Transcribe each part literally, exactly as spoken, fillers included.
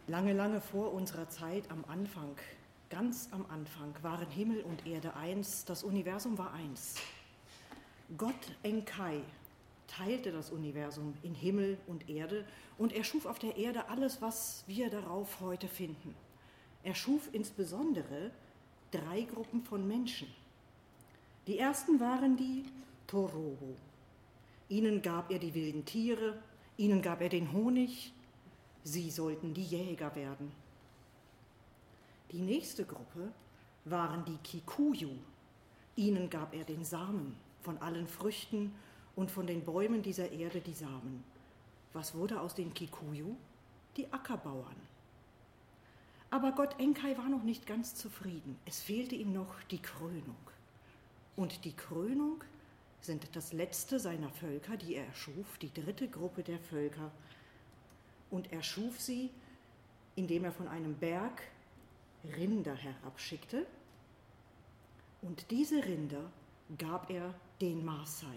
Lange, lange vor unserer Zeit, am Anfang, ganz am Anfang, waren Himmel und Erde eins, das Universum war eins. Gott Enkai teilte das Universum in Himmel und Erde und er schuf auf der Erde alles, was wir darauf heute finden. Er schuf insbesondere drei Gruppen von Menschen. Die ersten waren die Torobo. Ihnen gab er die wilden Tiere, ihnen gab er den Honig. Sie sollten die Jäger werden. Die nächste Gruppe waren die Kikuyu. Ihnen gab er den Samen von allen Früchten und von den Bäumen dieser Erde die Samen. Was wurde aus den Kikuyu? Die Ackerbauern. Aber Gott Enkai war noch nicht ganz zufrieden. Es fehlte ihm noch die Krönung. Und die Krönung sind das letzte seiner Völker, die er erschuf, die dritte Gruppe der Völker. Und er schuf sie, indem er von einem Berg Rinder herabschickte. Und diese Rinder gab er den Maasai.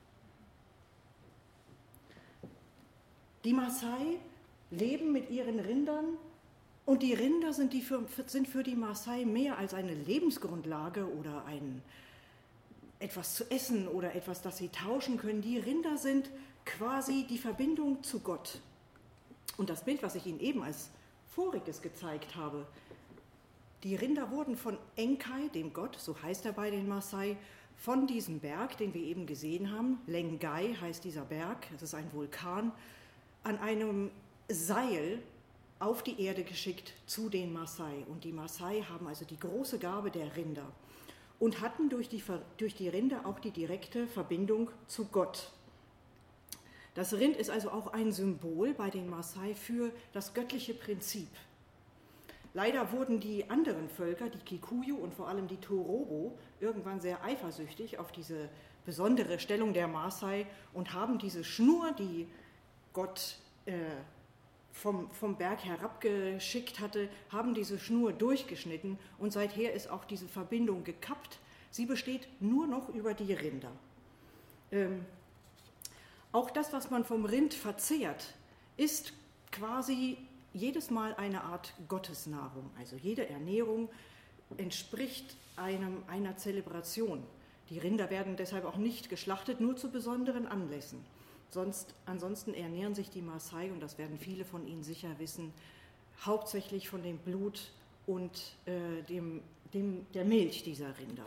Die Maasai leben mit ihren Rindern und die Rinder sind, die für, sind für die Maasai mehr als eine Lebensgrundlage oder ein, etwas zu essen oder etwas, das sie tauschen können. Die Rinder sind quasi die Verbindung zu Gott. Und das Bild, was ich Ihnen eben als voriges gezeigt habe, die Rinder wurden von Enkai, dem Gott, so heißt er bei den Maasai, von diesem Berg, den wir eben gesehen haben, Lengai heißt dieser Berg, es ist ein Vulkan, an einem Seil auf die Erde geschickt zu den Maasai. Und die Maasai haben also die große Gabe der Rinder und hatten durch die, durch die Rinder auch die direkte Verbindung zu Gott. Das Rind ist also auch ein Symbol bei den Maasai für das göttliche Prinzip. Leider wurden die anderen Völker, die Kikuyu und vor allem die Torobo, irgendwann sehr eifersüchtig auf diese besondere Stellung der Maasai und haben diese Schnur, die Gott äh, vom, vom Berg herabgeschickt hatte, haben diese Schnur durchgeschnitten und seither ist auch diese Verbindung gekappt. Sie besteht nur noch über die Rinder. Ähm, Auch das, was man vom Rind verzehrt, ist quasi jedes Mal eine Art Gottesnahrung. Also jede Ernährung entspricht einem, einer Zelebration. Die Rinder werden deshalb auch nicht geschlachtet, nur zu besonderen Anlässen. Sonst, ansonsten ernähren sich die Maasai, und das werden viele von Ihnen sicher wissen, hauptsächlich von dem Blut und äh, dem, dem, der Milch dieser Rinder.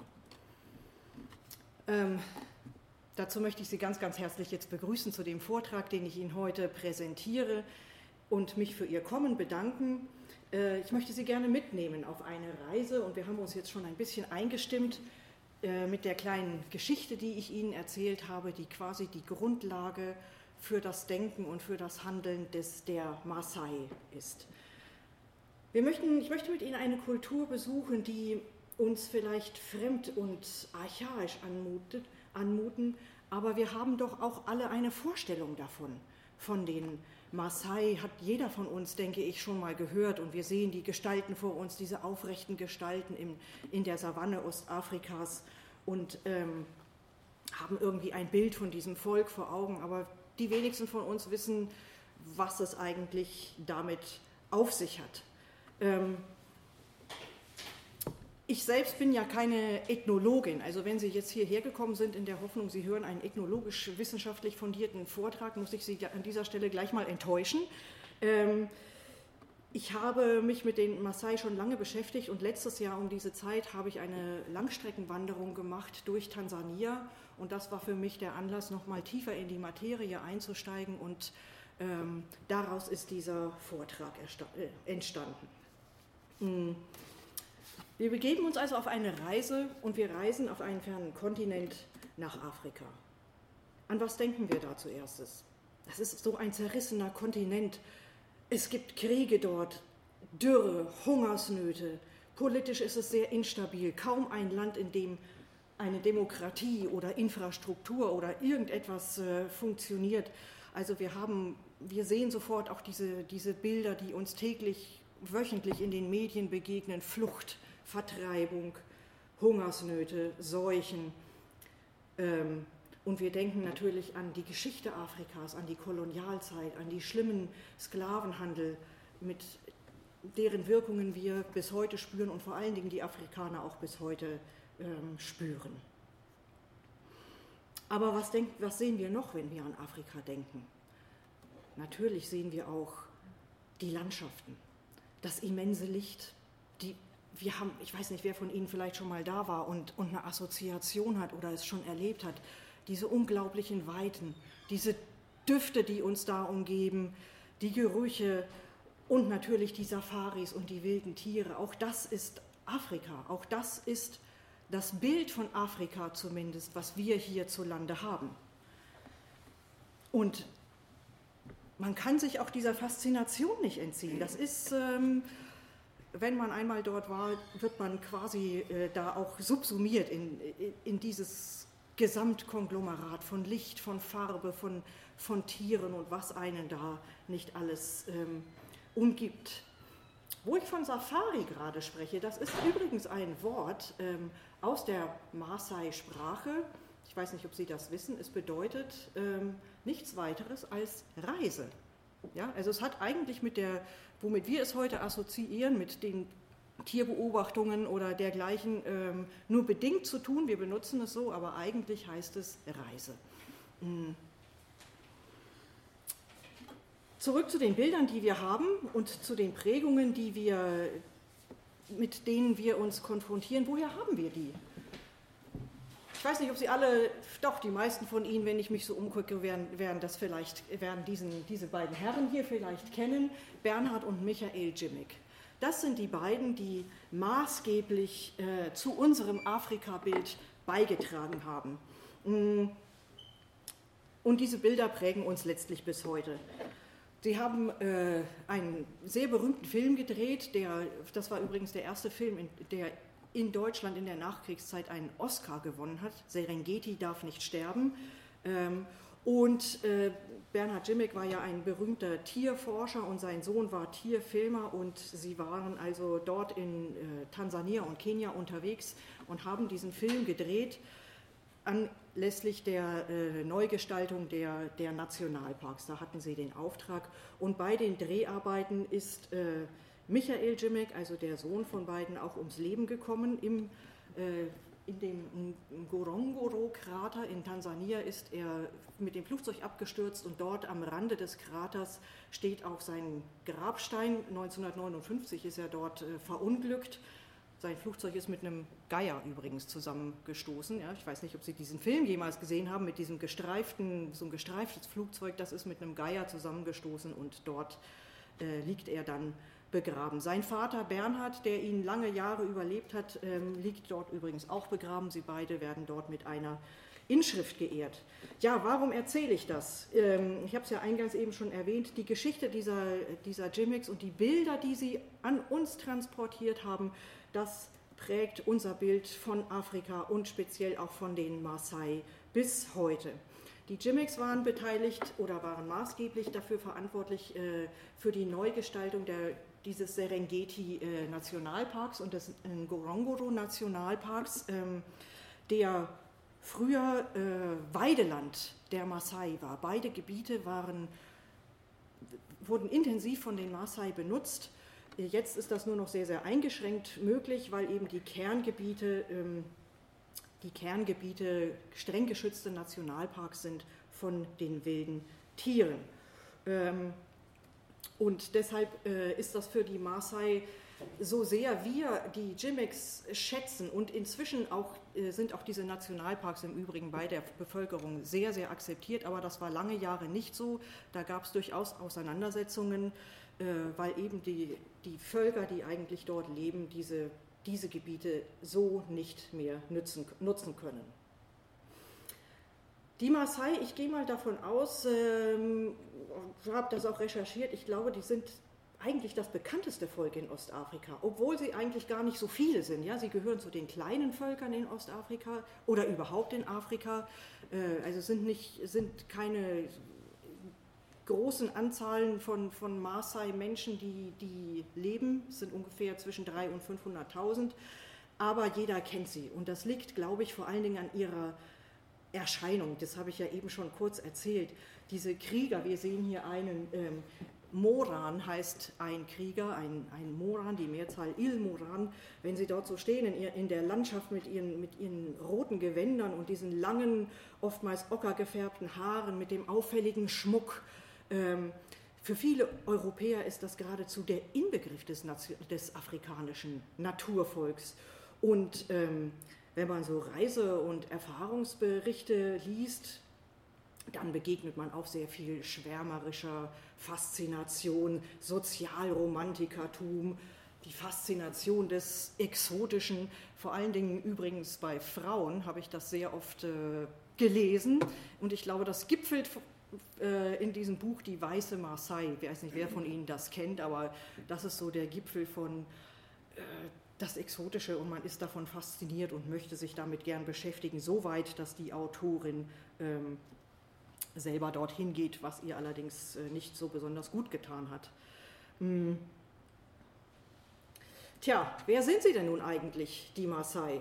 Ähm, Dazu möchte ich Sie ganz, ganz herzlich jetzt begrüßen zu dem Vortrag, den ich Ihnen heute präsentiere und mich für Ihr Kommen bedanken. Ich möchte Sie gerne mitnehmen auf eine Reise und wir haben uns jetzt schon ein bisschen eingestimmt mit der kleinen Geschichte, die ich Ihnen erzählt habe, die quasi die Grundlage für das Denken und für das Handeln des, der Maasai ist. Wir möchten, ich möchte mit Ihnen eine Kultur besuchen, die uns vielleicht fremd und archaisch anmutet, anmuten, aber wir haben doch auch alle eine Vorstellung davon. Von den Maasai hat jeder von uns, denke ich, schon mal gehört und wir sehen die Gestalten vor uns, diese aufrechten Gestalten in, in der Savanne Ostafrikas und ähm, haben irgendwie ein Bild von diesem Volk vor Augen, aber die wenigsten von uns wissen, was es eigentlich damit auf sich hat. Ähm, Ich selbst bin ja keine Ethnologin, also wenn Sie jetzt hierher gekommen sind in der Hoffnung, Sie hören einen ethnologisch-wissenschaftlich fundierten Vortrag, muss ich Sie an dieser Stelle gleich mal enttäuschen. Ich habe mich mit den Maasai schon lange beschäftigt und letztes Jahr um diese Zeit habe ich eine Langstreckenwanderung gemacht durch Tansania und das war für mich der Anlass, noch mal tiefer in die Materie einzusteigen und ähm, daraus ist dieser Vortrag entstanden. Hm. Wir begeben uns also auf eine Reise und wir reisen auf einen fernen Kontinent nach Afrika. An was denken wir da zuerst? Das ist so ein zerrissener Kontinent. Es gibt Kriege dort, Dürre, Hungersnöte. Politisch ist es sehr instabil. Kaum ein Land, in dem eine Demokratie oder Infrastruktur oder irgendetwas äh, funktioniert. Also wir haben, wir sehen sofort auch diese, diese Bilder, die uns täglich, wöchentlich in den Medien begegnen. Flucht, Vertreibung, Hungersnöte, Seuchen. Ähm, und wir denken natürlich an die Geschichte Afrikas, an die Kolonialzeit, an die schlimmen Sklavenhandel mit deren Wirkungen wir bis heute spüren und vor allen Dingen die Afrikaner auch bis heute ähm, spüren. Aber was, denk, was sehen wir noch, wenn wir an Afrika denken? Natürlich sehen wir auch die Landschaften, das immense Licht. Die, wir haben, ich weiß nicht, wer von Ihnen vielleicht schon mal da war und, und eine Assoziation hat oder es schon erlebt hat, diese unglaublichen Weiten, diese Düfte, die uns da umgeben, die Gerüche und natürlich die Safaris und die wilden Tiere. Auch das ist Afrika, auch das ist das Bild von Afrika zumindest, was wir hierzulande haben. Und man kann sich auch dieser Faszination nicht entziehen. Das ist, ähm, wenn man einmal dort war, wird man quasi äh, da auch subsumiert in, in dieses Gesamtkonglomerat von Licht, von Farbe, von, von Tieren und was einen da nicht alles ähm, umgibt. Wo ich von Safari gerade spreche, das ist übrigens ein Wort ähm, aus der Maasai-Sprache. Ich weiß nicht, ob Sie das wissen. Es bedeutet ähm, nichts weiteres als Reise. Ja, also es hat eigentlich mit der, womit wir es heute assoziieren, mit den Tierbeobachtungen oder dergleichen, ähm, nur bedingt zu tun. Wir benutzen es so, aber eigentlich heißt es Reise. Mhm. Zurück zu den Bildern, die wir haben und zu den Prägungen, die wir, mit denen wir uns konfrontieren. Woher haben wir die? Ich weiß nicht, ob Sie alle, doch die meisten von Ihnen, wenn ich mich so umgucke, werden, werden das vielleicht, werden diesen, diese beiden Herren hier vielleicht kennen, Bernhard und Michael Jimmick. Das sind die beiden, die maßgeblich äh, zu unserem Afrika-Bild beigetragen haben. Und diese Bilder prägen uns letztlich bis heute. Sie haben äh, einen sehr berühmten Film gedreht, der, das war übrigens der erste Film, in, der in Deutschland in der Nachkriegszeit einen Oscar gewonnen hat. Serengeti darf nicht sterben. Ähm, und äh, Bernhard Jimmick war ja ein berühmter Tierforscher und sein Sohn war Tierfilmer und sie waren also dort in äh, Tansania und Kenia unterwegs und haben diesen Film gedreht anlässlich der äh, Neugestaltung der, der Nationalparks. Da hatten sie den Auftrag und bei den Dreharbeiten ist äh, Michael Jimmick, also der Sohn von beiden, auch ums Leben gekommen. Im, äh, in dem Ngorongoro-Krater in Tansania ist er mit dem Flugzeug abgestürzt und dort am Rande des Kraters steht auch sein Grabstein. neunzehnhundertneunundfünfzig ist er dort äh, verunglückt. Sein Flugzeug ist mit einem Geier übrigens zusammengestoßen. Ja, ich weiß nicht, ob Sie diesen Film jemals gesehen haben, mit diesem gestreiften, so ein gestreiftes Flugzeug, das ist mit einem Geier zusammengestoßen und dort äh, liegt er dann begraben. Sein Vater Bernhard, der ihn lange Jahre überlebt hat, ähm, liegt dort übrigens auch begraben. Sie beide werden dort mit einer Inschrift geehrt. Ja, warum erzähle ich das? Ähm, ich habe es ja eingangs eben schon erwähnt, die Geschichte dieser, dieser Jimmicks und die Bilder, die sie an uns transportiert haben, das prägt unser Bild von Afrika und speziell auch von den Maasai bis heute. Die Jimmicks waren beteiligt oder waren maßgeblich dafür verantwortlich äh, für die Neugestaltung der, dieses Serengeti-Nationalparks äh, und des Ngorongoro-Nationalparks, ähm, der früher äh, Weideland der Maasai war. Beide Gebiete waren, wurden intensiv von den Maasai benutzt. Jetzt ist das nur noch sehr, sehr eingeschränkt möglich, weil eben die Kerngebiete, ähm, die Kerngebiete streng geschützte Nationalparks sind von den wilden Tieren. Ähm, und deshalb äh, ist das für die Maasai, so sehr wir die Jimmicks schätzen und inzwischen auch, äh, sind auch diese Nationalparks im Übrigen bei der Bevölkerung sehr, sehr akzeptiert, aber das war lange Jahre nicht so. Da gab es durchaus Auseinandersetzungen, äh, weil eben die, die Völker, die eigentlich dort leben, diese, diese Gebiete so nicht mehr nutzen, nutzen können. Die Maasai, ich gehe mal davon aus, ähm, habe das auch recherchiert, ich glaube, die sind eigentlich das bekannteste Volk in Ostafrika, obwohl sie eigentlich gar nicht so viele sind. Ja? Sie gehören zu den kleinen Völkern in Ostafrika oder überhaupt in Afrika. Äh, also sind, nicht, sind keine großen Anzahlen von, von Maasai-Menschen, die, die leben. Es sind ungefähr zwischen dreihunderttausend und fünfhunderttausend. Aber jeder kennt sie. Und das liegt, glaube ich, vor allen Dingen an ihrer Erscheinung. Das habe ich ja eben schon kurz erzählt. Diese Krieger, wir sehen hier einen... Ähm, Moran heißt ein Krieger, ein, ein Moran, die Mehrzahl Il Moran. Wenn sie dort so stehen in, ihr, in der Landschaft mit ihren, mit ihren roten Gewändern und diesen langen, oftmals ockergefärbten Haaren, mit dem auffälligen Schmuck. Ähm, für viele Europäer ist das geradezu der Inbegriff des, des afrikanischen Naturvolks. Und ähm, wenn man so Reise- und Erfahrungsberichte liest, dann begegnet man auch sehr viel schwärmerischer Faszination, Sozialromantikertum, die Faszination des Exotischen. Vor allen Dingen übrigens bei Frauen habe ich das sehr oft äh, gelesen. Und ich glaube, das gipfelt äh, in diesem Buch Die weiße Marseille. Ich weiß nicht, wer von Ihnen das kennt, aber das ist so der Gipfel von äh, das Exotische und man ist davon fasziniert und möchte sich damit gern beschäftigen, so weit, dass die Autorin ähm, selber dorthin geht, was ihr allerdings äh, nicht so besonders gut getan hat. Hm. Tja, wer sind sie denn nun eigentlich, die Maasai?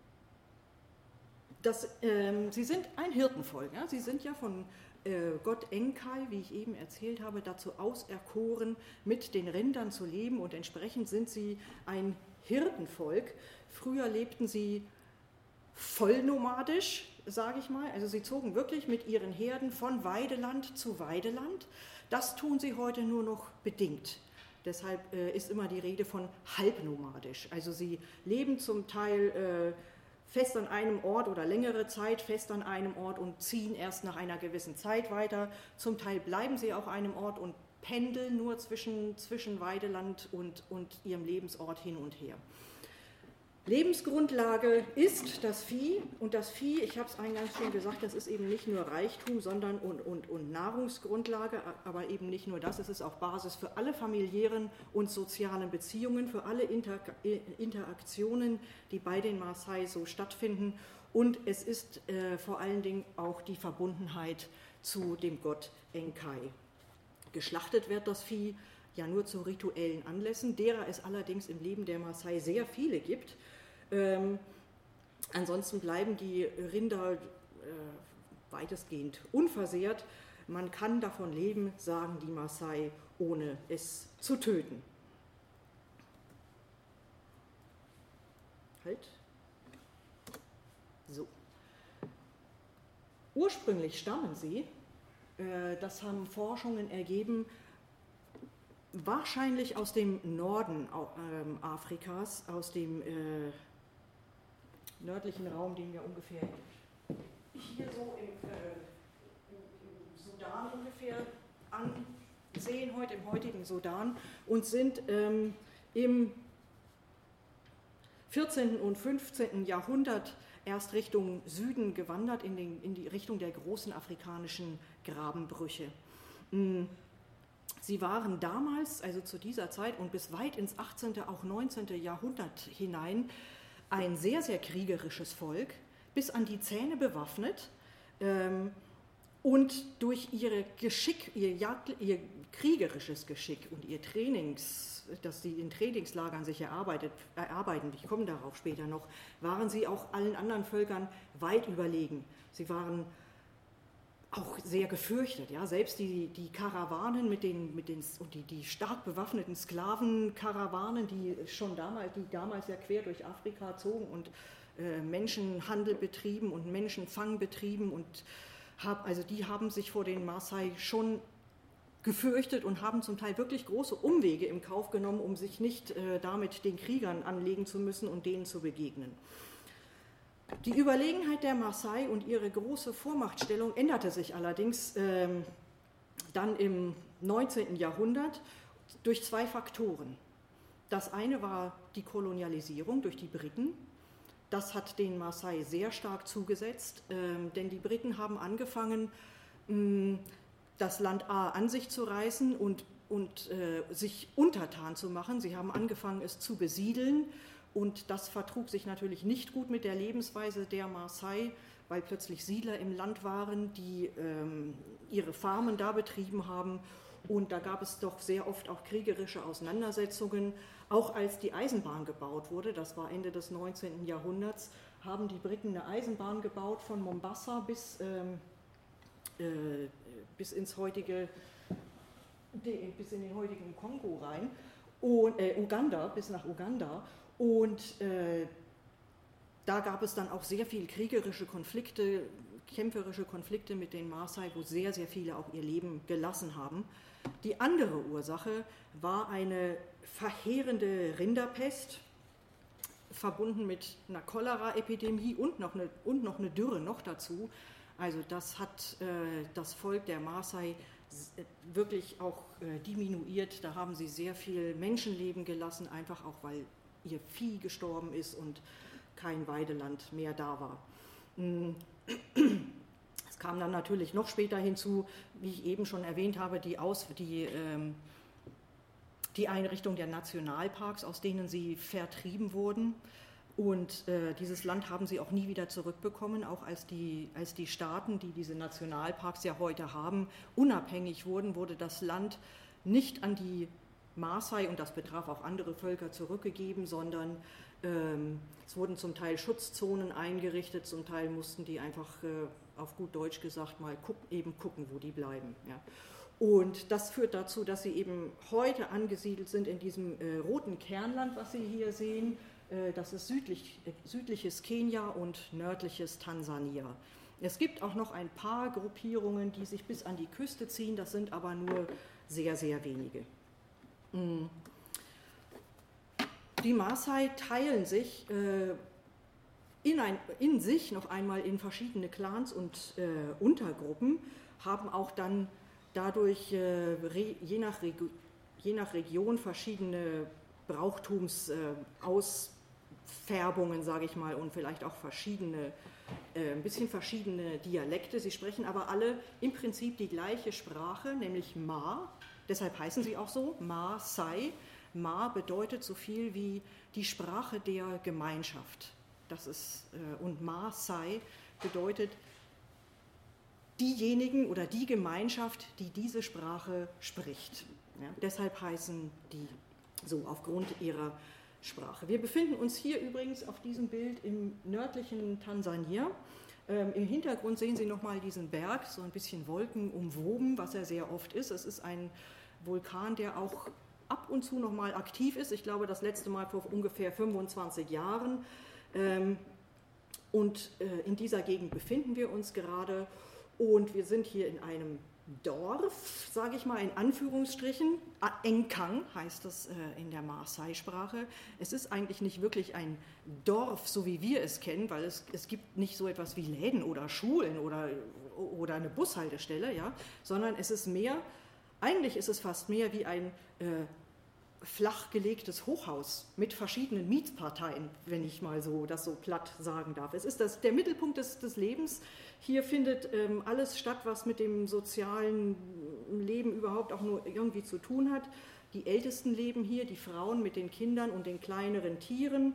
Das, ähm, sie sind ein Hirtenvolk. Ja? Sie sind ja von äh, Gott Enkai, wie ich eben erzählt habe, dazu auserkoren, mit den Rindern zu leben und entsprechend sind sie ein Hirtenvolk. Früher lebten sie vollnomadisch, sage ich mal. Also sie zogen wirklich mit ihren Herden von Weideland zu Weideland. Das tun sie heute nur noch bedingt. Deshalb äh, ist immer die Rede von halbnomadisch. Also sie leben zum Teil äh, fest an einem Ort oder längere Zeit fest an einem Ort und ziehen erst nach einer gewissen Zeit weiter. Zum Teil bleiben sie auf einem Ort und pendeln nur zwischen, zwischen Weideland und, und ihrem Lebensort hin und her. Lebensgrundlage ist das Vieh und das Vieh, ich habe es eingangs schon gesagt, das ist eben nicht nur Reichtum, sondern und, und, und Nahrungsgrundlage, aber eben nicht nur das, es ist auch Basis für alle familiären und sozialen Beziehungen, für alle Inter Interaktionen, die bei den Maasai so stattfinden und es ist äh, vor allen Dingen auch die Verbundenheit zu dem Gott Enkai. Geschlachtet wird das Vieh ja nur zu rituellen Anlässen, derer es allerdings im Leben der Maasai sehr viele gibt. Ähm, ansonsten bleiben die Rinder äh, weitestgehend unversehrt. Man kann davon leben, sagen die Maasai, ohne es zu töten. Halt. So. Ursprünglich stammen sie, das haben Forschungen ergeben, wahrscheinlich aus dem Norden Afrikas, aus dem äh, nördlichen Raum, den wir ungefähr hier so im, äh, im Sudan ungefähr ansehen, heute im heutigen Sudan, und sind ähm, im vierzehnten und fünfzehnten Jahrhundert erst Richtung Süden gewandert, in, den, in die Richtung der großen afrikanischen Grabenbrüche. Sie waren damals, also zu dieser Zeit und bis weit ins achtzehnten, auch neunzehnten Jahrhundert hinein, ein sehr, sehr kriegerisches Volk, bis an die Zähne bewaffnet ähm, und durch ihre Geschick, ihr, Jagd, ihr kriegerisches Geschick und ihr Trainings, das sie in Trainingslagern sich erarbeitet, erarbeiten, ich komme darauf später noch, waren sie auch allen anderen Völkern weit überlegen. Sie waren auch sehr gefürchtet, ja, selbst die, die Karawanen mit den, mit den die, die stark bewaffneten Sklavenkarawanen, die schon damals, die damals ja quer durch Afrika zogen und äh, Menschenhandel betrieben und Menschenfang betrieben und hab, also die haben sich vor den Maasai schon gefürchtet und haben zum Teil wirklich große Umwege im Kauf genommen, um sich nicht äh, damit den Kriegern anlegen zu müssen und denen zu begegnen. Die Überlegenheit der Maasai und ihre große Vormachtstellung änderte sich allerdings ähm, dann im neunzehnten Jahrhundert durch zwei Faktoren. Das eine war die Kolonialisierung durch die Briten. Das hat den Maasai sehr stark zugesetzt, ähm, denn die Briten haben angefangen, mh, das Land A an sich zu reißen und, und äh, sich untertan zu machen. Sie haben angefangen, es zu besiedeln. Und das vertrug sich natürlich nicht gut mit der Lebensweise der Maasai, weil plötzlich Siedler im Land waren, die ähm, ihre Farmen da betrieben haben. Und da gab es doch sehr oft auch kriegerische Auseinandersetzungen. Auch als die Eisenbahn gebaut wurde, das war Ende des neunzehnten Jahrhunderts, haben die Briten eine Eisenbahn gebaut von Mombasa bis, ähm, äh, bis ins heutige bis in den heutigen Kongo rein, und, äh, Uganda, bis nach Uganda. Und äh, da gab es dann auch sehr viel kriegerische Konflikte, kämpferische Konflikte mit den Maasai, wo sehr, sehr viele auch ihr Leben gelassen haben. Die andere Ursache war eine verheerende Rinderpest, verbunden mit einer Cholera-Epidemie und noch eine, und noch eine Dürre noch dazu. Also das hat äh, das Volk der Maasai wirklich auch äh, diminuiert. Da haben sie sehr viel Menschenleben gelassen, einfach auch, weil ihr Vieh gestorben ist und kein Weideland mehr da war. Es kam dann natürlich noch später hinzu, wie ich eben schon erwähnt habe, die, Aus, die, ähm, die Einrichtung der Nationalparks, aus denen sie vertrieben wurden. Und äh, dieses Land haben sie auch nie wieder zurückbekommen, auch als die, als die Staaten, die diese Nationalparks ja heute haben, unabhängig wurden, wurde das Land nicht an die Maasai, und das betraf auch andere Völker, zurückgegeben, sondern ähm, es wurden zum Teil Schutzzonen eingerichtet, zum Teil mussten die einfach, äh, auf gut Deutsch gesagt, mal guck, eben gucken, wo die bleiben. Ja. Und das führt dazu, dass sie eben heute angesiedelt sind in diesem äh, roten Kernland, was Sie hier sehen. Äh, das ist südlich, äh, südliches Kenia und nördliches Tansania. Es gibt auch noch ein paar Gruppierungen, die sich bis an die Küste ziehen, das sind aber nur sehr, sehr wenige. Die Maasai teilen sich äh, in, ein, in sich noch einmal in verschiedene Clans und äh, Untergruppen, haben auch dann dadurch äh, re, je, nach Regu, je nach Region verschiedene Brauchtumsausfärbungen, äh, sage ich mal, und vielleicht auch verschiedene, äh, ein bisschen verschiedene Dialekte. Sie sprechen aber alle im Prinzip die gleiche Sprache, nämlich Ma. Deshalb heißen sie auch so, Maasai. Ma bedeutet so viel wie die Sprache der Gemeinschaft. Das ist, äh, und Maasai bedeutet diejenigen oder die Gemeinschaft, die diese Sprache spricht. Ja, deshalb heißen die so aufgrund ihrer Sprache. Wir befinden uns hier übrigens auf diesem Bild im nördlichen Tansania. Ähm, Im Hintergrund sehen Sie nochmal diesen Berg, so ein bisschen wolkenumwoben, was er sehr oft ist. Es ist ein Vulkan, der auch ab und zu noch mal aktiv ist. Ich glaube, das letzte Mal vor ungefähr fünfundzwanzig Jahren. Und in dieser Gegend befinden wir uns gerade. Und wir sind hier in einem Dorf, sage ich mal in Anführungsstrichen. Enkang heißt das in der Maasai-Sprache. Es ist eigentlich nicht wirklich ein Dorf, so wie wir es kennen, weil es, es gibt nicht so etwas wie Läden oder Schulen oder, oder eine Bushaltestelle, ja, sondern es ist mehr... Eigentlich ist es fast mehr wie ein äh, flachgelegtes Hochhaus mit verschiedenen Mietsparteien, wenn ich mal so das so platt sagen darf. Es ist das, der Mittelpunkt des, des Lebens. Hier findet ähm, alles statt, was mit dem sozialen Leben überhaupt auch nur irgendwie zu tun hat. Die Ältesten leben hier, die Frauen mit den Kindern und den kleineren Tieren.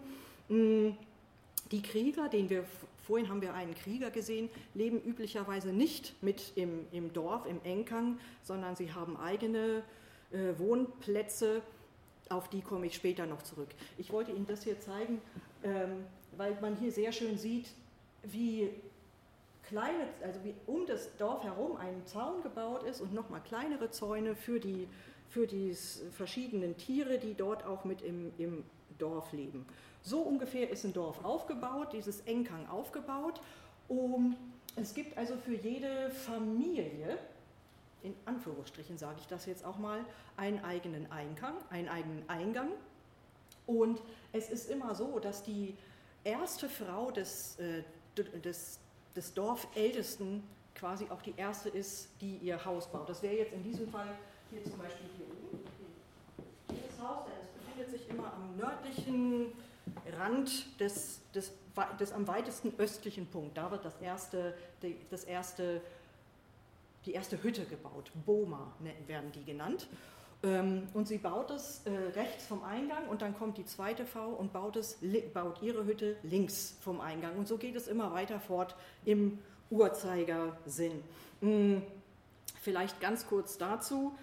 Die Krieger, den wir vorhin haben wir einen Krieger gesehen, leben üblicherweise nicht mit im, im Dorf, im Enkang, sondern sie haben eigene äh, Wohnplätze, auf die komme ich später noch zurück. Ich wollte Ihnen das hier zeigen, ähm, weil man hier sehr schön sieht, wie kleine, also wie um das Dorf herum ein Zaun gebaut ist und nochmal kleinere Zäune für die, für die verschiedenen Tiere, die dort auch mit im, im Dorf leben. So ungefähr ist ein Dorf aufgebaut, dieses Enkang aufgebaut. Um, es gibt also für jede Familie, in Anführungsstrichen sage ich das jetzt auch mal, einen eigenen Eingang, einen eigenen Eingang. Und es ist immer so, dass die erste Frau des, äh, des, des Dorfältesten quasi auch die erste ist, die ihr Haus baut. Das wäre jetzt in diesem Fall hier zum Beispiel hier oben, dieses Haus, denn es befindet sich immer am nördlichen Rand des, des, des am weitesten östlichen Punkt. Da wird das erste, die, das erste, die erste Hütte gebaut. Boma werden die genannt. Und sie baut es rechts vom Eingang und dann kommt die zweite Frau und baut, es, baut ihre Hütte links vom Eingang. Und so geht es immer weiter fort im Uhrzeigersinn. Vielleicht ganz kurz dazu.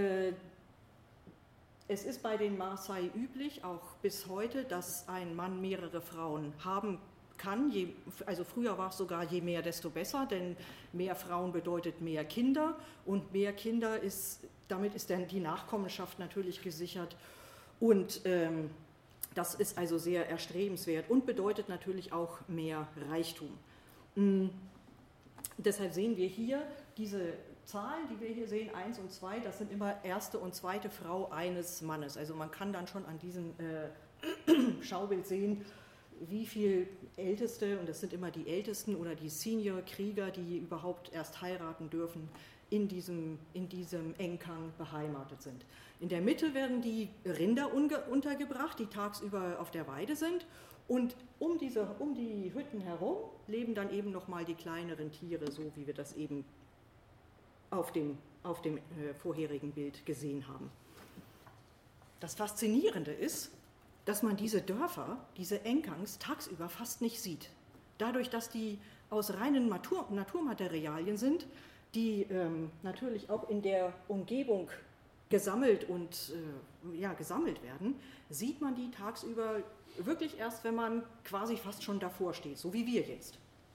Es ist bei den Maasai üblich, auch bis heute, dass ein Mann mehrere Frauen haben kann. Je, also früher war es sogar je mehr, desto besser, denn mehr Frauen bedeutet mehr Kinder und mehr Kinder ist damit ist dann die Nachkommenschaft natürlich gesichert und ähm, das ist also sehr erstrebenswert und bedeutet natürlich auch mehr Reichtum. Mhm. Deshalb sehen wir hier diese Zahlen, die wir hier sehen, eins und zwei, das sind immer erste und zweite Frau eines Mannes. Also man kann dann schon an diesem äh, Schaubild sehen, wie viel Älteste, und das sind immer die Ältesten oder die Senior-Krieger, die überhaupt erst heiraten dürfen, in diesem, in diesem Enkang beheimatet sind. In der Mitte werden die Rinder untergebracht, die tagsüber auf der Weide sind, und um, diese, um die Hütten herum leben dann eben nochmal die kleineren Tiere, so wie wir das eben auf dem, auf dem äh, vorherigen Bild gesehen haben. Das Faszinierende ist, dass man diese Dörfer, diese Enkangs, tagsüber fast nicht sieht. Dadurch, dass die aus reinen Natur, Naturmaterialien sind, die ähm, natürlich auch in der Umgebung gesammelt und äh, ja, gesammelt werden, sieht man die tagsüber wirklich erst, wenn man quasi fast schon davor steht, so wie wir jetzt.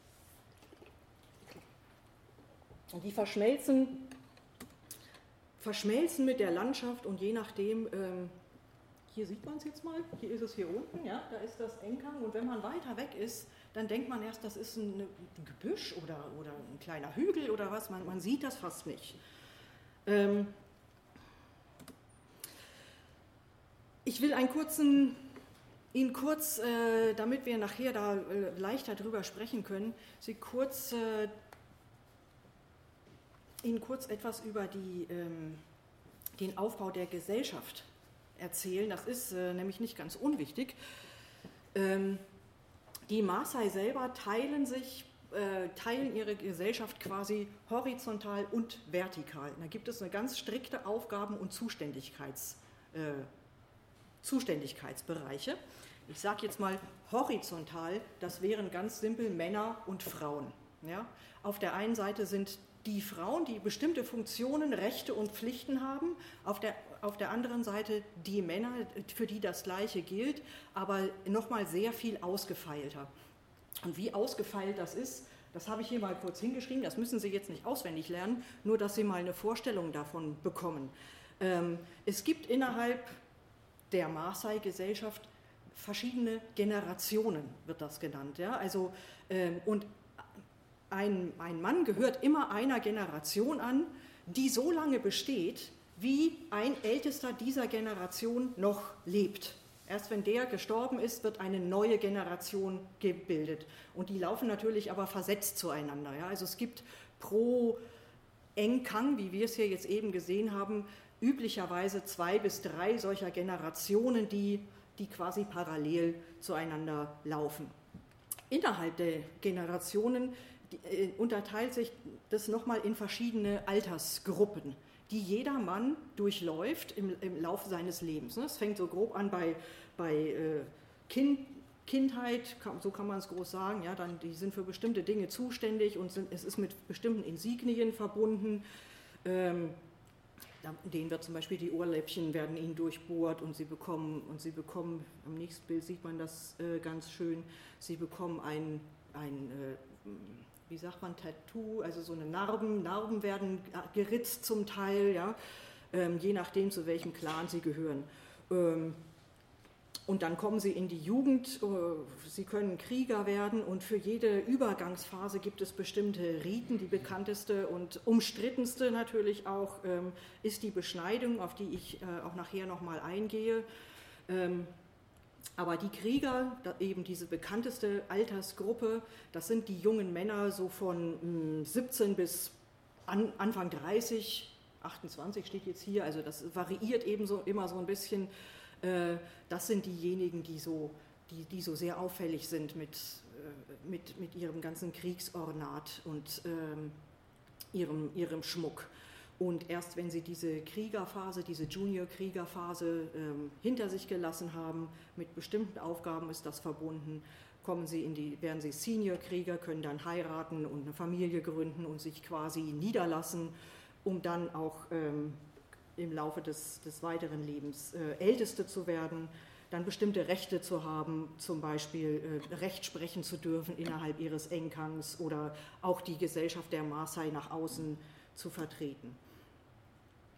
Und die verschmelzen, verschmelzen mit der Landschaft und je nachdem, ähm, hier sieht man es jetzt mal, hier ist es hier unten, ja, da ist das Enkang und wenn man weiter weg ist, dann denkt man erst, das ist ein, ein Gebüsch oder, oder ein kleiner Hügel oder was, man, man sieht das fast nicht. Ähm, ich will einen kurzen, Ihnen kurz, äh, damit wir nachher da äh, leichter drüber sprechen können, Sie kurz, äh, Ihnen kurz etwas über die, ähm, den Aufbau der Gesellschaft erzählen. Das ist äh, nämlich nicht ganz unwichtig. Ähm, die Maasai selber teilen sich, äh, teilen ihre Gesellschaft quasi horizontal und vertikal. Da gibt es eine ganz strikte Aufgaben- und Zuständigkeits, äh, Zuständigkeitsbereiche. Ich sage jetzt mal horizontal, das wären ganz simpel Männer und Frauen. Ja? Auf der einen Seite sind die Frauen, die bestimmte Funktionen, Rechte und Pflichten haben, auf der, auf der anderen Seite die Männer, für die das Gleiche gilt, aber nochmal sehr viel ausgefeilter. Und wie ausgefeilt das ist, das habe ich hier mal kurz hingeschrieben, das müssen Sie jetzt nicht auswendig lernen, nur dass Sie mal eine Vorstellung davon bekommen. Ähm, es gibt innerhalb der Maasai-Gesellschaft verschiedene Generationen, wird das genannt. Ja? Also, ähm, und Ein, ein Mann gehört immer einer Generation an, die so lange besteht, wie ein Ältester dieser Generation noch lebt. Erst wenn der gestorben ist, wird eine neue Generation gebildet. Und die laufen natürlich aber versetzt zueinander. Ja? Also es gibt pro Enkang, wie wir es hier jetzt eben gesehen haben, üblicherweise zwei bis drei solcher Generationen, die, die quasi parallel zueinander laufen. Innerhalb der Generationen Die, äh, unterteilt sich das nochmal in verschiedene Altersgruppen, die jeder Mann durchläuft im, im Laufe seines Lebens. Es fängt so grob an bei, bei äh, kind, Kindheit, kann, so kann man es groß sagen, ja, dann, die sind für bestimmte Dinge zuständig und sind, es ist mit bestimmten Insignien verbunden. Ähm, denen wird zum Beispiel die Ohrläppchen werden ihnen durchbohrt und sie bekommen, und sie bekommen, am nächsten Bild sieht man das äh, ganz schön, sie bekommen ein, ein äh, wie sagt man, Tattoo, also so eine Narben, Narben werden geritzt zum Teil, ja, ähm, je nachdem, zu welchem Clan sie gehören. Ähm, und dann kommen sie in die Jugend, äh, sie können Krieger werden und für jede Übergangsphase gibt es bestimmte Riten. Die bekannteste und umstrittenste natürlich auch ähm, ist die Beschneidung, auf die ich äh, auch nachher nochmal eingehe. Ähm, Aber die Krieger, eben diese bekannteste Altersgruppe, das sind die jungen Männer so von siebzehn bis Anfang dreißig, achtundzwanzig steht jetzt hier, also das variiert eben so immer so ein bisschen. Das sind diejenigen, die so, die, die so sehr auffällig sind mit, mit, mit ihrem ganzen Kriegsornat und ähm, ihrem, ihrem Schmuck. Und erst wenn sie diese Kriegerphase, diese Junior-Kriegerphase ähm, hinter sich gelassen haben, mit bestimmten Aufgaben ist das verbunden, kommen sie in die, werden sie Senior-Krieger, können dann heiraten und eine Familie gründen und sich quasi niederlassen, um dann auch ähm, im Laufe des, des weiteren Lebens äh, Älteste zu werden, dann bestimmte Rechte zu haben, zum Beispiel äh, Recht sprechen zu dürfen innerhalb ihres Enkangs oder auch die Gesellschaft der Maasai nach außen zu vertreten.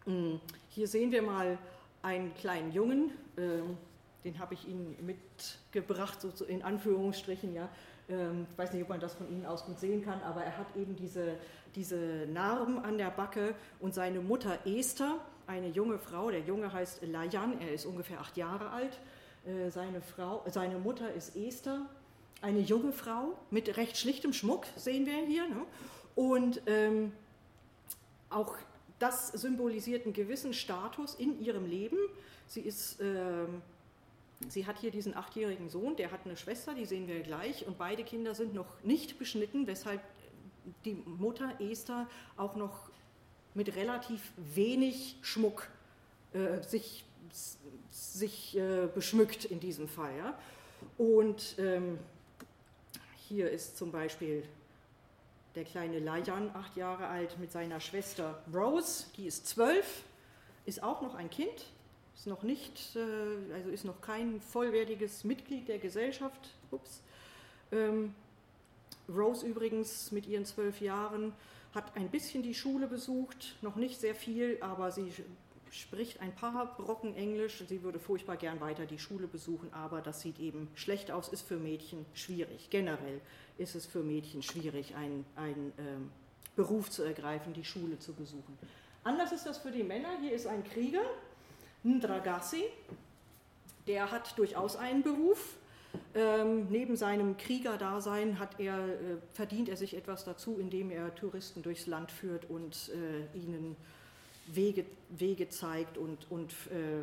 Hier sehen wir mal einen kleinen Jungen, den habe ich Ihnen mitgebracht, so in Anführungsstrichen, ja. Ich weiß nicht, ob man das von Ihnen aus gut sehen kann, aber er hat eben diese, diese Narben an der Backe und seine Mutter Esther, eine junge Frau, der Junge heißt Layan, er ist ungefähr acht Jahre alt, seine, Frau, seine Mutter ist Esther, eine junge Frau mit recht schlichtem Schmuck, sehen wir hier, ne? Und ähm, auch das symbolisiert einen gewissen Status in ihrem Leben. Sie ist... Ähm, Sie hat hier diesen achtjährigen Sohn, der hat eine Schwester, die sehen wir gleich, und beide Kinder sind noch nicht beschnitten, weshalb die Mutter Esther auch noch mit relativ wenig Schmuck äh, sich, sich äh, beschmückt in diesem Fall. Ja? Und ähm, hier ist zum Beispiel der kleine Layan, acht Jahre alt, mit seiner Schwester Rose, die ist zwölf, ist auch noch ein Kind. Ist noch nicht, also ist noch kein vollwertiges Mitglied der Gesellschaft. Ups. Ähm, Rose übrigens mit ihren zwölf Jahren hat ein bisschen die Schule besucht, noch nicht sehr viel, aber sie spricht ein paar Brocken Englisch. Sie würde furchtbar gern weiter die Schule besuchen, aber das sieht eben schlecht aus, ist für Mädchen schwierig. Generell ist es für Mädchen schwierig, einen, einen ähm, Beruf zu ergreifen, die Schule zu besuchen. Anders ist das für die Männer. Hier ist ein Krieger, Ndragassi, der hat durchaus einen Beruf. Ähm, neben seinem Kriegerdasein hat er, äh, verdient er sich etwas dazu, indem er Touristen durchs Land führt und äh, ihnen Wege, Wege zeigt und, und äh,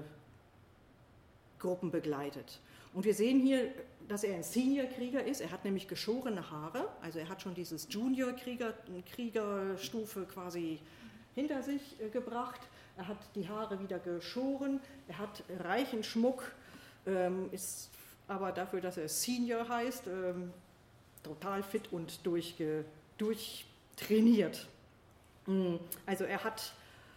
Gruppen begleitet. Und wir sehen hier, dass er ein Senior-Krieger ist. Er hat nämlich geschorene Haare, also er hat schon dieses Junior-Krieger-Kriegerstufe quasi hinter sich äh, gebracht. Er hat die Haare wieder geschoren, er hat reichen Schmuck, ähm, ist aber dafür, dass er Senior heißt, ähm, total fit und durchge, durchtrainiert. Also er hat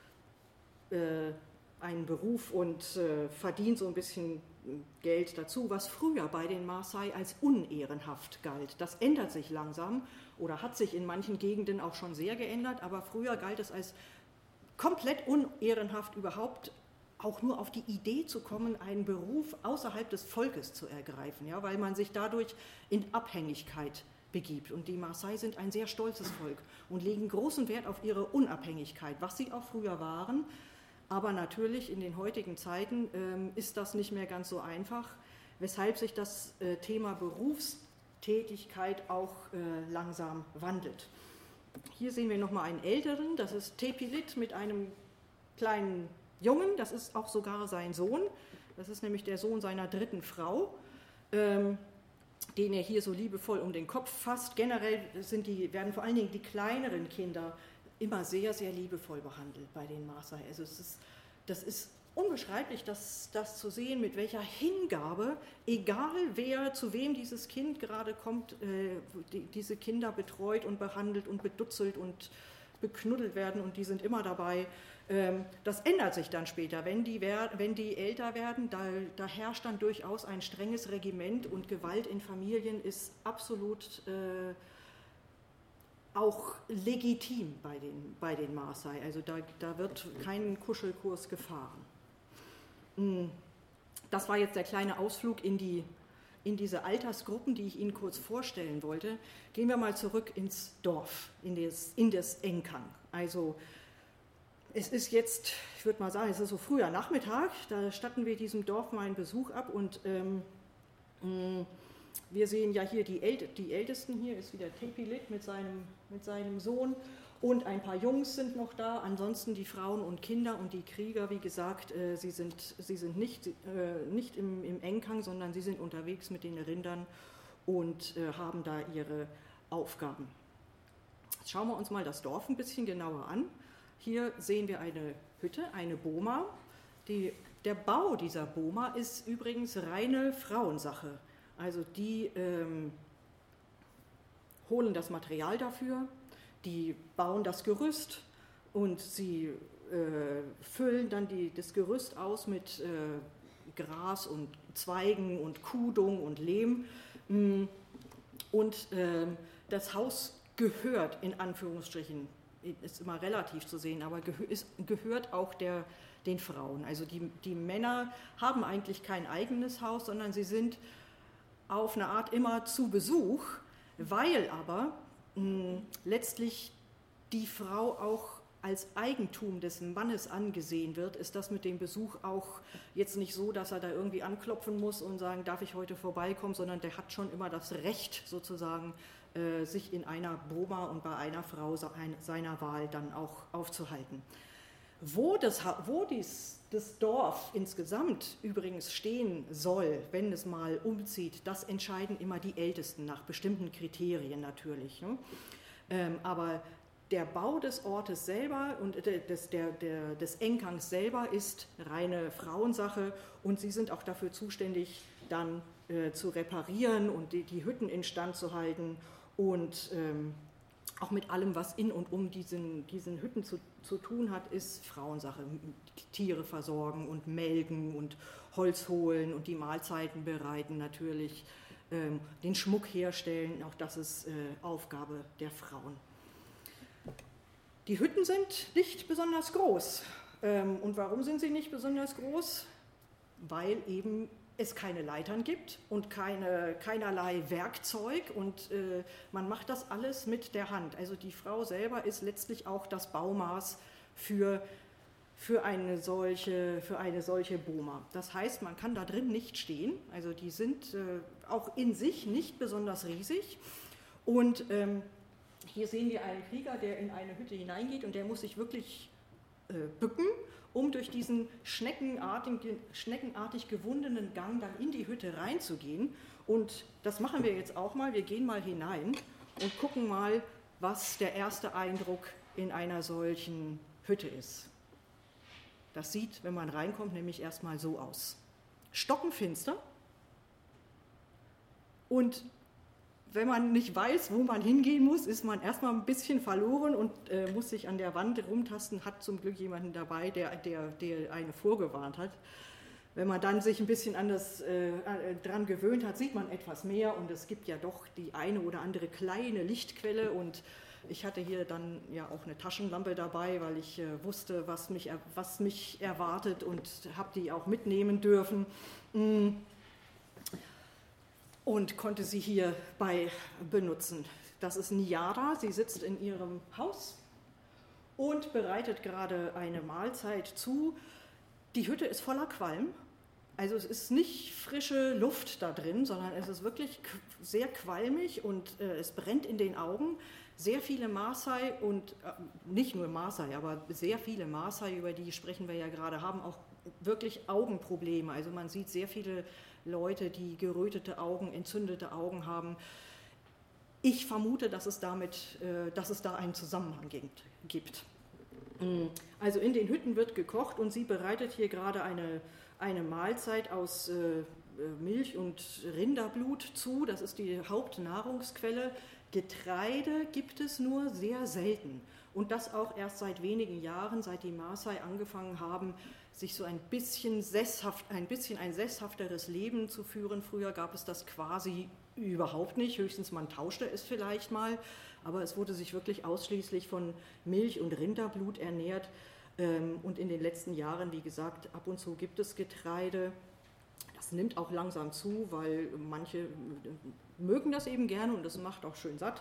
äh, einen Beruf und äh, verdient so ein bisschen Geld dazu, was früher bei den Maasai als unehrenhaft galt. Das ändert sich langsam oder hat sich in manchen Gegenden auch schon sehr geändert, aber früher galt es als komplett unehrenhaft, überhaupt auch nur auf die Idee zu kommen, einen Beruf außerhalb des Volkes zu ergreifen, ja, weil man sich dadurch in Abhängigkeit begibt. Und die Maasai sind ein sehr stolzes Volk und legen großen Wert auf ihre Unabhängigkeit, was sie auch früher waren. Aber natürlich in den heutigen Zeiten ähm, ist das nicht mehr ganz so einfach, weshalb sich das äh, Thema Berufstätigkeit auch äh, langsam wandelt. Hier sehen wir nochmal einen älteren, das ist Tepilit mit einem kleinen Jungen, das ist auch sogar sein Sohn, das ist nämlich der Sohn seiner dritten Frau, ähm, den er hier so liebevoll um den Kopf fasst. Generell sind die, werden vor allen Dingen die kleineren Kinder immer sehr, sehr liebevoll behandelt bei den Maasai. Also es ist, das ist unbeschreiblich, das, das zu sehen, mit welcher Hingabe, egal wer, zu wem dieses Kind gerade kommt, äh, die, diese Kinder betreut und behandelt und bedutzelt und beknuddelt werden und die sind immer dabei. Ähm, das ändert sich dann später, wenn die, wenn die älter werden, da, da herrscht dann durchaus ein strenges Regiment und Gewalt in Familien ist absolut äh, auch legitim bei den, bei den Maasai. Also da, da wird kein Kuschelkurs gefahren. Das war jetzt der kleine Ausflug in, die, in diese Altersgruppen, die ich Ihnen kurz vorstellen wollte. Gehen wir mal zurück ins Dorf, in das, in das Enkang. Also es ist jetzt, ich würde mal sagen, es ist so früher Nachmittag, da statten wir diesem Dorf mal einen Besuch ab und ähm, wir sehen ja hier die, Ält die Ältesten, hier ist wieder Tepilit mit seinem, mit seinem Sohn. Und ein paar Jungs sind noch da, ansonsten die Frauen und Kinder und die Krieger, wie gesagt, äh, sie sind, sie sind nicht, äh, nicht im, im Enkang, sondern sie sind unterwegs mit den Rindern und äh, haben da ihre Aufgaben. Jetzt schauen wir uns mal das Dorf ein bisschen genauer an. Hier sehen wir eine Hütte, eine Boma. Die, der Bau dieser Boma ist übrigens reine Frauensache. Also die ähm, holen das Material dafür, die bauen das Gerüst und sie äh, füllen dann die, das Gerüst aus mit äh, Gras und Zweigen und Kuhdung und Lehm. Und äh, das Haus gehört in Anführungsstrichen ist immer relativ zu sehen, aber gehö ist, gehört auch der, den Frauen. Also die, die Männer haben eigentlich kein eigenes Haus, sondern sie sind auf eine Art immer zu Besuch, weil aber mh, letztlich die Frau auch als Eigentum des Mannes angesehen wird, ist das mit dem Besuch auch jetzt nicht so, dass er da irgendwie anklopfen muss und sagen, darf ich heute vorbeikommen, sondern der hat schon immer das Recht sozusagen, äh, sich in einer Boma und bei einer Frau seiner Wahl dann auch aufzuhalten. Wo das, wo dies, das Dorf insgesamt übrigens stehen soll, wenn es mal umzieht, das entscheiden immer die Ältesten nach bestimmten Kriterien natürlich. Ne? Ähm, aber der Bau des Ortes selber und des, der, der, des Engkangs selber ist reine Frauensache und sie sind auch dafür zuständig, dann äh, zu reparieren und die, die Hütten instand zu halten und ähm, auch mit allem, was in und um diesen, diesen Hütten zu, zu tun hat, ist Frauensache. Tiere versorgen und melken und Holz holen und die Mahlzeiten bereiten natürlich, ähm, den Schmuck herstellen, auch das ist äh, Aufgabe der Frauen. Die Hütten sind nicht besonders groß. Und warum sind sie nicht besonders groß? Weil eben es keine Leitern gibt und keine, keinerlei Werkzeug und äh, man macht das alles mit der Hand. Also die Frau selber ist letztlich auch das Baumaß für, für, eine, solche, für eine solche Boma. Das heißt, man kann da drin nicht stehen. Also die sind äh, auch in sich nicht besonders riesig und ähm, hier sehen wir einen Krieger, der in eine Hütte hineingeht und der muss sich wirklich äh, bücken, um durch diesen schneckenartig, schneckenartig gewundenen Gang dann in die Hütte reinzugehen. Und das machen wir jetzt auch mal. Wir gehen mal hinein und gucken mal, was der erste Eindruck in einer solchen Hütte ist. Das sieht, wenn man reinkommt, nämlich erstmal so aus. Stockenfinster und wenn man nicht weiß, wo man hingehen muss, ist man erstmal ein bisschen verloren und äh, muss sich an der Wand rumtasten, hat zum Glück jemanden dabei, der, der, der eine vorgewarnt hat. Wenn man dann sich ein bisschen an das, äh, dran gewöhnt hat, sieht man etwas mehr und es gibt ja doch die eine oder andere kleine Lichtquelle und ich hatte hier dann ja auch eine Taschenlampe dabei, weil ich äh, wusste, was mich, was mich erwartet und habe die auch mitnehmen dürfen. Mm. Und konnte sie hierbei benutzen. Das ist Niara, sie sitzt in ihrem Haus und bereitet gerade eine Mahlzeit zu. Die Hütte ist voller Qualm, also es ist nicht frische Luft da drin, sondern es ist wirklich sehr qualmig und äh, es brennt in den Augen. Sehr viele Maasai und äh, nicht nur Maasai, aber sehr viele Maasai, über die sprechen wir ja gerade, haben auch wirklich Augenprobleme. Also man sieht sehr viele Leute, die gerötete Augen, entzündete Augen haben. Ich vermute, dass es, damit, äh, dass es da einen Zusammenhang gibt. Also in den Hütten wird gekocht und sie bereitet hier gerade eine, eine Mahlzeit aus äh, Milch und Rinderblut zu. Das ist die Hauptnahrungsquelle. Getreide gibt es nur sehr selten. Und das auch erst seit wenigen Jahren, seit die Maasai angefangen haben, sich so ein bisschen sesshaft, ein bisschen ein sesshafteres Leben zu führen. Früher gab es das quasi überhaupt nicht, höchstens man tauschte es vielleicht mal, aber es wurde sich wirklich ausschließlich von Milch und Rinderblut ernährt. Und in den letzten Jahren, wie gesagt, ab und zu gibt es Getreide. Das nimmt auch langsam zu, weil manche mögen das eben gerne und das macht auch schön satt.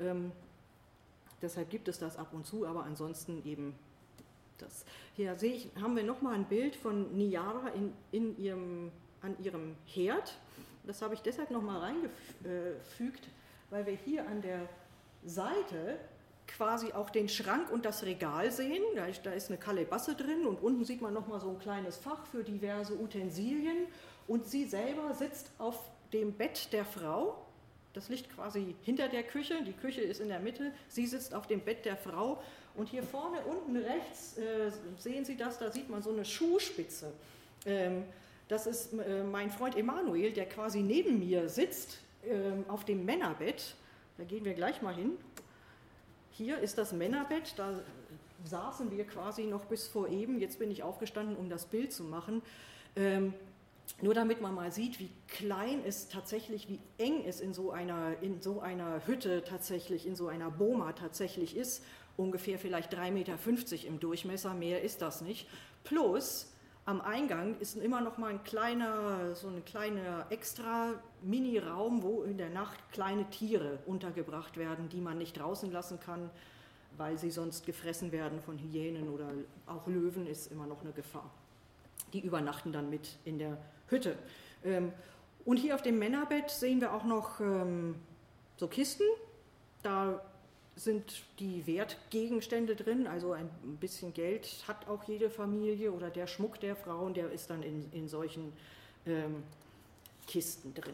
Deshalb gibt es das ab und zu, aber ansonsten eben das. Hier sehe ich, haben wir nochmal ein Bild von Niara in, in ihrem, an ihrem Herd. Das habe ich deshalb nochmal reingefügt, weil wir hier an der Seite quasi auch den Schrank und das Regal sehen. Da ist, da ist eine Kalebasse drin und unten sieht man nochmal so ein kleines Fach für diverse Utensilien. Und sie selber sitzt auf dem Bett der Frau. Das liegt quasi hinter der Küche, die Küche ist in der Mitte, sie sitzt auf dem Bett der Frau und hier vorne unten rechts äh, sehen Sie das, da sieht man so eine Schuhspitze. Ähm, das ist äh, mein Freund Emanuel, der quasi neben mir sitzt äh, auf dem Männerbett, da gehen wir gleich mal hin. Hier ist das Männerbett, da saßen wir quasi noch bis vor eben, jetzt bin ich aufgestanden, um das Bild zu machen. Ähm, Nur damit man mal sieht, wie klein es tatsächlich, wie eng es in so einer, in so einer Hütte tatsächlich, in so einer Boma tatsächlich ist. ungefähr vielleicht drei Meter fünfzig im Durchmesser, mehr ist das nicht. Plus am Eingang ist immer noch mal ein kleiner, so ein kleiner extra Mini-Raum, wo in der Nacht kleine Tiere untergebracht werden, die man nicht draußen lassen kann, weil sie sonst gefressen werden von Hyänen oder auch Löwen, ist immer noch eine Gefahr. Die übernachten dann mit in der Hütte. Und hier auf dem Männerbett sehen wir auch noch so Kisten. Da sind die Wertgegenstände drin, also ein bisschen Geld hat auch jede Familie oder der Schmuck der Frauen, der ist dann in, in solchen ähm, Kisten drin.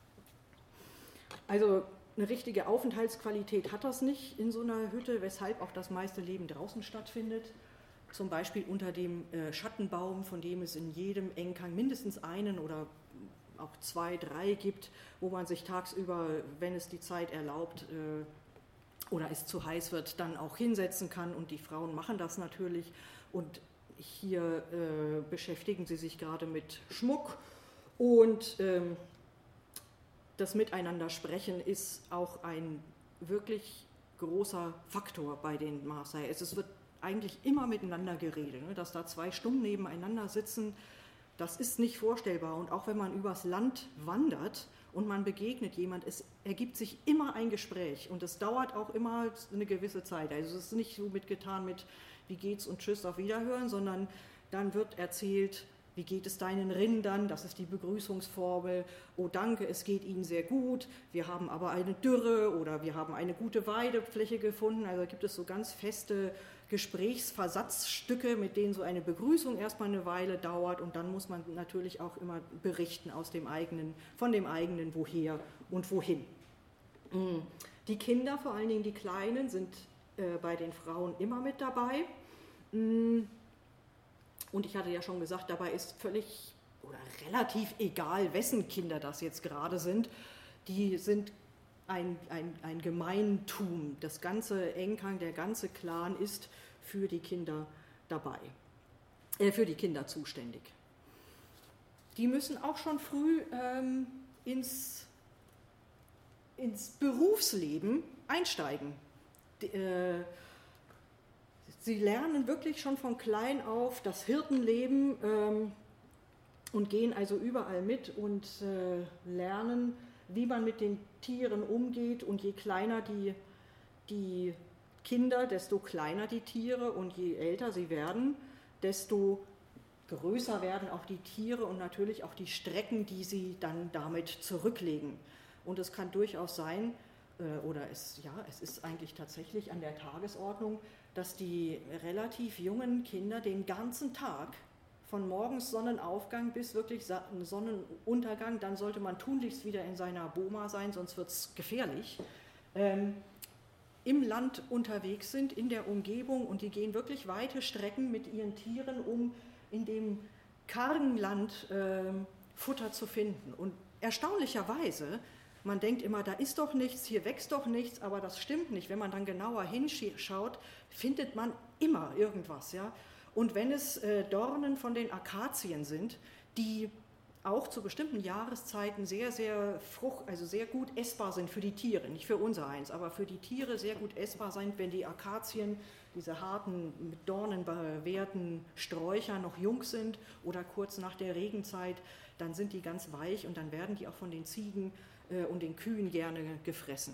Also eine richtige Aufenthaltsqualität hat das nicht in so einer Hütte, weshalb auch das meiste Leben draußen stattfindet. Zum Beispiel unter dem äh, Schattenbaum, von dem es in jedem Engkang mindestens einen oder auch zwei, drei gibt, wo man sich tagsüber, wenn es die Zeit erlaubt, äh, oder es zu heiß wird, dann auch hinsetzen kann. Und die Frauen machen das natürlich. Und hier äh, beschäftigen sie sich gerade mit Schmuck. Und ähm, das Miteinander sprechen ist auch ein wirklich großer Faktor bei den Maasai. Es wird eigentlich immer miteinander geredet. Ne? Dass da zwei Stunden nebeneinander sitzen, das ist nicht vorstellbar. Und auch wenn man übers Land wandert, und man begegnet jemand, es ergibt sich immer ein Gespräch und es dauert auch immer eine gewisse Zeit. Also es ist nicht so mitgetan mit wie geht's und tschüss, auf Wiederhören, sondern dann wird erzählt, wie geht es deinen Rindern, das ist die Begrüßungsformel, oh danke, es geht ihnen sehr gut, wir haben aber eine Dürre oder wir haben eine gute Weidefläche gefunden. Also gibt es so ganz feste Gesprächsversatzstücke, mit denen so eine Begrüßung erstmal eine Weile dauert und dann muss man natürlich auch immer berichten aus dem eigenen, von dem eigenen Woher und Wohin. Die Kinder, vor allen Dingen die Kleinen, sind äh, bei den Frauen immer mit dabei. Und ich hatte ja schon gesagt, dabei ist völlig oder relativ egal, wessen Kinder das jetzt gerade sind. Die sind Ein, ein, ein Gemeintum. Das ganze Engkang, der ganze Clan ist für die Kinder dabei, äh, für die Kinder zuständig. Die müssen auch schon früh ähm, ins, ins Berufsleben einsteigen. Die, äh, sie lernen wirklich schon von klein auf das Hirtenleben ähm, und gehen also überall mit und äh, lernen, wie man mit den Tieren umgeht, und je kleiner die, die Kinder, desto kleiner die Tiere, und je älter sie werden, desto größer werden auch die Tiere und natürlich auch die Strecken, die sie dann damit zurücklegen. Und es kann durchaus sein, äh, oder es, ja, es ist eigentlich tatsächlich an der Tagesordnung, dass die relativ jungen Kinder den ganzen Tag von morgens Sonnenaufgang bis wirklich Sonnenuntergang, dann sollte man tunlichst wieder in seiner Boma sein, sonst wird es gefährlich, ähm, im Land unterwegs sind, in der Umgebung, und die gehen wirklich weite Strecken mit ihren Tieren, um in dem kargen Land äh, Futter zu finden. Und erstaunlicherweise, man denkt immer, da ist doch nichts, hier wächst doch nichts, aber das stimmt nicht. Wenn man dann genauer hinschaut, findet man immer irgendwas, ja. Und wenn es äh, Dornen von den Akazien sind, die auch zu bestimmten Jahreszeiten sehr, sehr frucht, also sehr gut essbar sind für die Tiere, nicht für unser eins, aber für die Tiere sehr gut essbar sind, wenn die Akazien, diese harten, mit Dornen bewehrten Sträucher noch jung sind oder kurz nach der Regenzeit, dann sind die ganz weich und dann werden die auch von den Ziegen äh, und den Kühen gerne gefressen.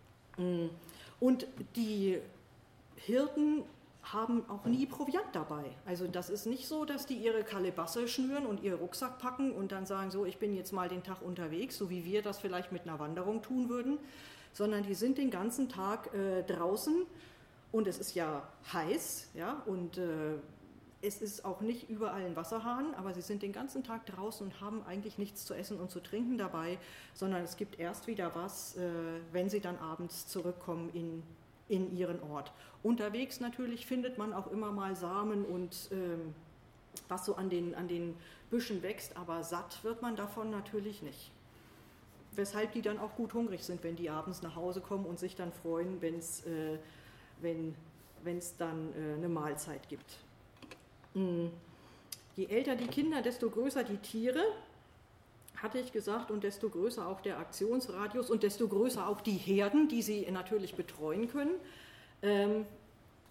Und die Hirten haben auch nie Proviant dabei. Also das ist nicht so, dass die ihre Kalebasse schnüren und ihren Rucksack packen und dann sagen, so, ich bin jetzt mal den Tag unterwegs, so wie wir das vielleicht mit einer Wanderung tun würden, sondern die sind den ganzen Tag äh, draußen, und es ist ja heiß, ja, und äh, es ist auch nicht überall ein Wasserhahn, aber sie sind den ganzen Tag draußen und haben eigentlich nichts zu essen und zu trinken dabei, sondern es gibt erst wieder was, äh, wenn sie dann abends zurückkommen in in ihren Ort. Unterwegs natürlich findet man auch immer mal Samen und ähm, was so an den, an den Büschen wächst, aber satt wird man davon natürlich nicht. Weshalb die dann auch gut hungrig sind, wenn die abends nach Hause kommen und sich dann freuen, wenn's, äh, wenn es dann äh, eine Mahlzeit gibt. Mhm. Je älter die Kinder, desto größer die Tiere, hatte ich gesagt, und desto größer auch der Aktionsradius und desto größer auch die Herden, die sie natürlich betreuen können. Ähm,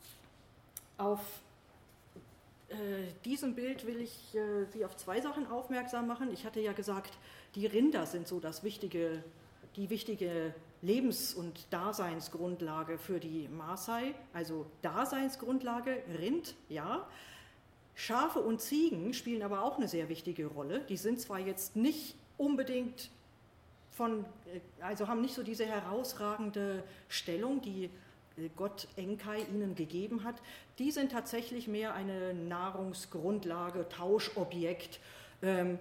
Auf äh, diesem Bild will ich äh, Sie auf zwei Sachen aufmerksam machen. Ich hatte ja gesagt, die Rinder sind so das wichtige, die wichtige Lebens- und Daseinsgrundlage für die Maasai. Also Daseinsgrundlage, Rind, ja. Schafe und Ziegen spielen aber auch eine sehr wichtige Rolle. Die sind zwar jetzt nicht unbedingt von, also haben nicht so diese herausragende Stellung, die Gott Enkai ihnen gegeben hat. Die sind tatsächlich mehr eine Nahrungsgrundlage, Tauschobjekt. Ähm,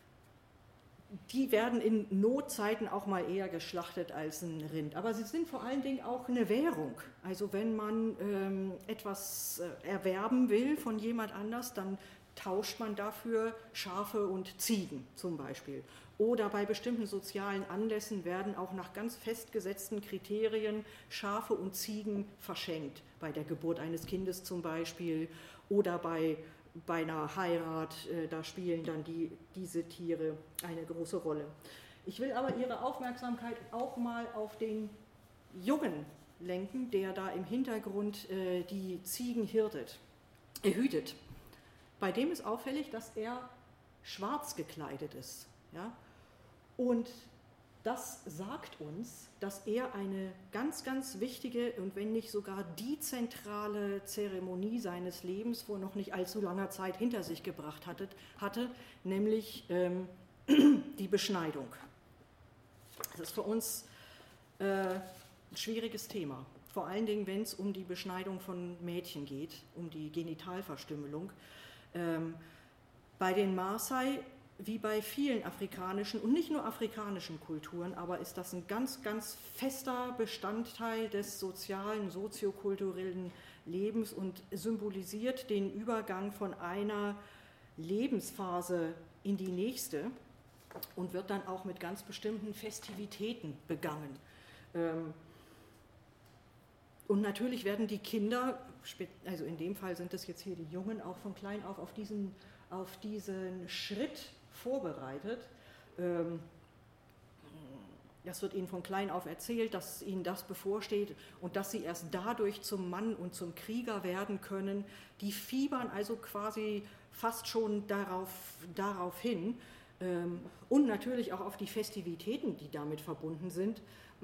die werden in Notzeiten auch mal eher geschlachtet als ein Rind. Aber sie sind vor allen Dingen auch eine Währung. Also wenn man ähm, etwas äh, erwerben will von jemand anders, dann tauscht man dafür Schafe und Ziegen zum Beispiel. Oder bei bestimmten sozialen Anlässen werden auch nach ganz festgesetzten Kriterien Schafe und Ziegen verschenkt. Bei der Geburt eines Kindes zum Beispiel oder bei, bei einer Heirat, äh, da spielen dann die, diese Tiere eine große Rolle. Ich will aber Ihre Aufmerksamkeit auch mal auf den Jungen lenken, der da im Hintergrund äh, die Ziegen hirtet, äh, hütet. Bei dem ist auffällig, dass er schwarz gekleidet ist. Ja? Und das sagt uns, dass er eine ganz, ganz wichtige und wenn nicht sogar die zentrale Zeremonie seines Lebens vor noch nicht allzu langer Zeit hinter sich gebracht hatte, hatte nämlich ähm, die Beschneidung. Das ist für uns äh, ein schwieriges Thema, vor allen Dingen, wenn es um die Beschneidung von Mädchen geht, um die Genitalverstümmelung. Ähm, bei den Maasai, wie bei vielen afrikanischen und nicht nur afrikanischen Kulturen, aber ist das ein ganz, ganz fester Bestandteil des sozialen, soziokulturellen Lebens und symbolisiert den Übergang von einer Lebensphase in die nächste und wird dann auch mit ganz bestimmten Festivitäten begangen. Und natürlich werden die Kinder, also in dem Fall sind es jetzt hier die Jungen, auch von klein auf auf diesen, auf diesen Schritt vorbereitet. Das wird ihnen von klein auf erzählt, dass ihnen das bevorsteht und dass sie erst dadurch zum Mann und zum Krieger werden können. Die fiebern also quasi fast schon darauf, darauf hin und natürlich auch auf die Festivitäten, die damit verbunden sind.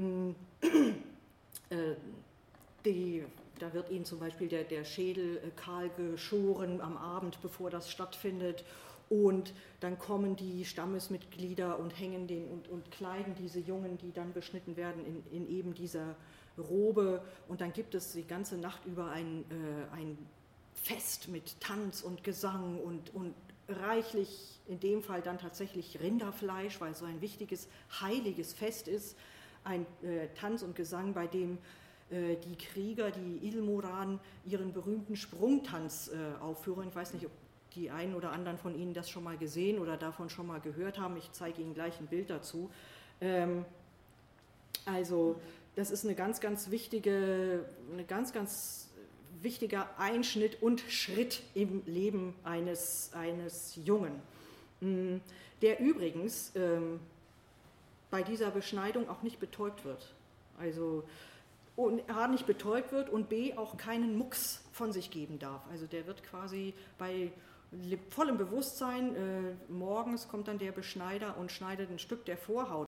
Die, da wird ihnen zum Beispiel der, der Schädel kahl geschoren am Abend, bevor das stattfindet. Und dann kommen die Stammesmitglieder und hängen den und, und kleiden diese Jungen, die dann beschnitten werden, in, in eben dieser Robe. Und dann gibt es die ganze Nacht über ein, äh, ein Fest mit Tanz und Gesang und, und reichlich, in dem Fall dann tatsächlich Rinderfleisch, weil es so ein wichtiges, heiliges Fest ist. Ein äh, Tanz und Gesang, bei dem äh, die Krieger, die Ilmoran, ihren berühmten Sprungtanz äh, aufführen. Ich weiß nicht, ob die einen oder anderen von Ihnen das schon mal gesehen oder davon schon mal gehört haben. Ich zeige Ihnen gleich ein Bild dazu. Ähm, also das ist eine ganz, ganz wichtige, eine ganz, ganz wichtiger Einschnitt und Schritt im Leben eines, eines Jungen, der übrigens ähm, bei dieser Beschneidung auch nicht betäubt wird. Also und A, nicht betäubt wird und B, auch keinen Mucks von sich geben darf. Also der wird quasi bei vollem Bewusstsein, äh, morgens kommt dann der Beschneider und schneidet ein Stück der Vorhaut